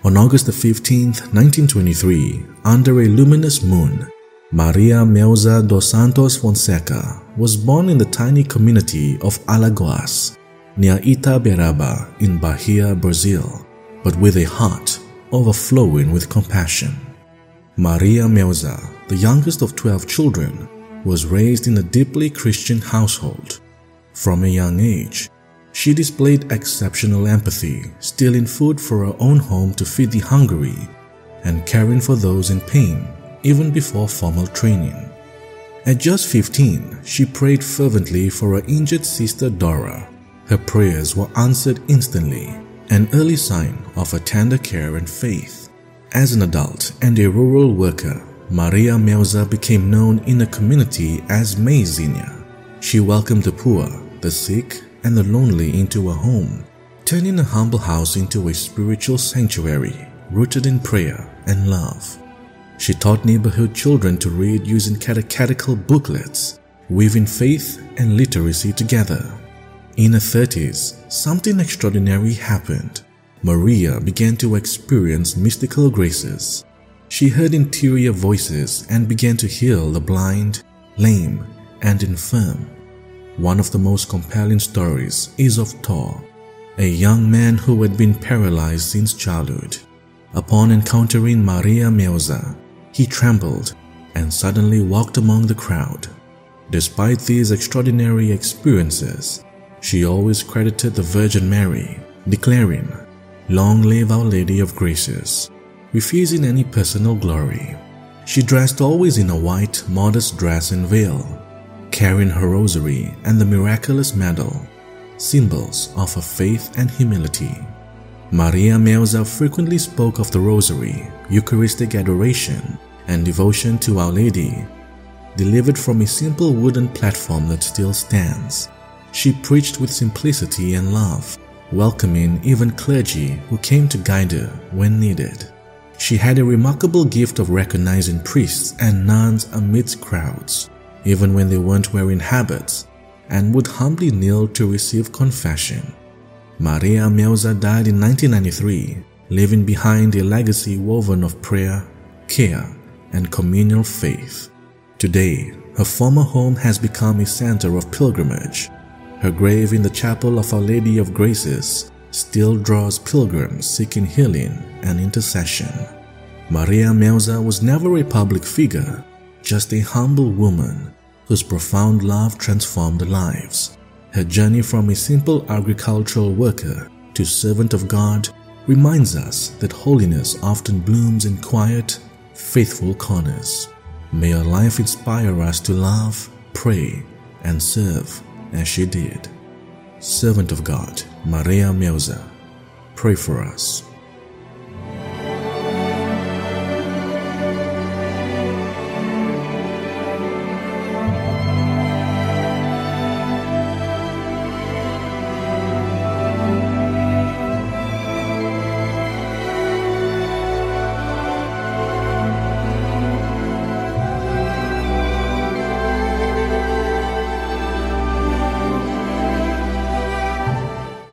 On August 15, 1923, under a luminous moon, Maria Meusa dos Santos Fonseca was born in the tiny community of Alagoas, near Itaberaba in Bahia, Brazil, but with a heart overflowing with compassion. Maria Meusa, the youngest of 12 children, was raised in a deeply Christian household. From a young age, she displayed exceptional empathy, stealing food for her own home to feed the hungry and caring for those in pain, even before formal training. At just 15, she prayed fervently for her injured sister Dora. Her prayers were answered instantly, an early sign of her tender care and faith. As an adult and a rural worker, Maria Meusa became known in the community as Meizinha. She welcomed the poor, the sick, and the lonely into her home, turning a humble house into a spiritual sanctuary rooted in prayer and love. She taught neighborhood children to read using catechetical booklets, weaving faith and literacy together. In her 30s, something extraordinary happened. Maria began to experience mystical graces. She heard interior voices and began to heal the blind, lame, and infirm. One of the most compelling stories is of Thor, a young man who had been paralyzed since childhood. Upon encountering Maria Meusa, he trembled and suddenly walked among the crowd. Despite these extraordinary experiences, she always credited the Virgin Mary, declaring, "Long live Our Lady of Graces," refusing any personal glory. She dressed always in a white, modest dress and veil, carrying her rosary and the miraculous medal, symbols of her faith and humility. Maria Meusa frequently spoke of the rosary, Eucharistic adoration, and devotion to Our Lady, delivered from a simple wooden platform that still stands. She preached with simplicity and love, welcoming even clergy who came to guide her when needed. She had a remarkable gift of recognizing priests and nuns amidst crowds, even when they weren't wearing habits, and would humbly kneel to receive confession. Maria Meusa died in 1993, leaving behind a legacy woven of prayer, care, and communal faith. Today, her former home has become a center of pilgrimage. Her grave in the chapel of Our Lady of Graces still draws pilgrims seeking healing and intercession. Maria Meusa was never a public figure, just a humble woman whose profound love transformed lives. Her journey from a simple agricultural worker to servant of God reminds us that holiness often blooms in quiet, faithful corners. May her life inspire us to love, pray, and serve as she did. Servant of God, Maria Meusa, pray for us.